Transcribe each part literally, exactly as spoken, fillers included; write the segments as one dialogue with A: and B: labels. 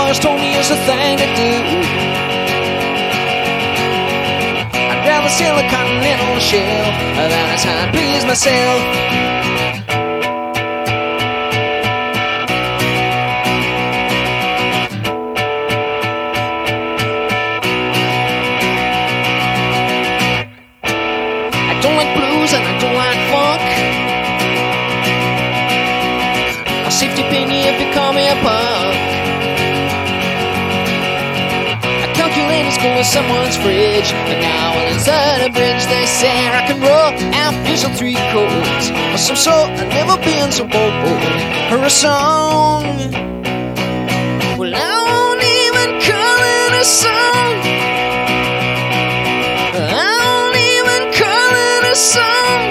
A: boys told me it's the thing to do. I'd rather sail a continental shelf than a time please myself. I don't like blues and I don't like funk. I'll safety pin you if you call me a punk. I calculate it's going to someone's fridge, but now while inside a bridge they say I can roll out visual three chords or some sort. I've never been so bold or a song. Well, I won't even call it a song. I won't even call it a song.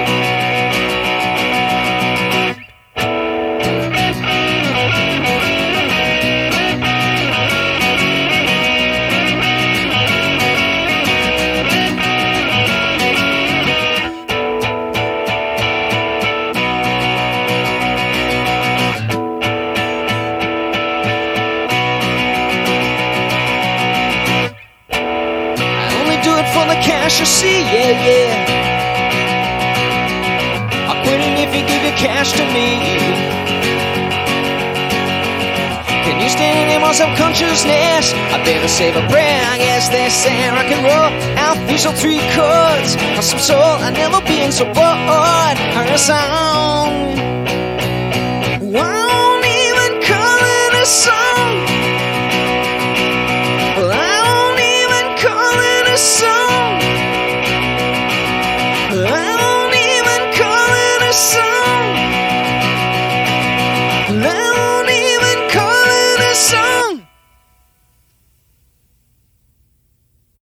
A: For the cash you see, yeah, yeah. I'll quit it if you give your cash to me. Can you stand in my subconsciousness? I better save a prayer, I guess they say I can roll out these old three chords on some soul. I've never been so bored or a song. I won't even call it a song.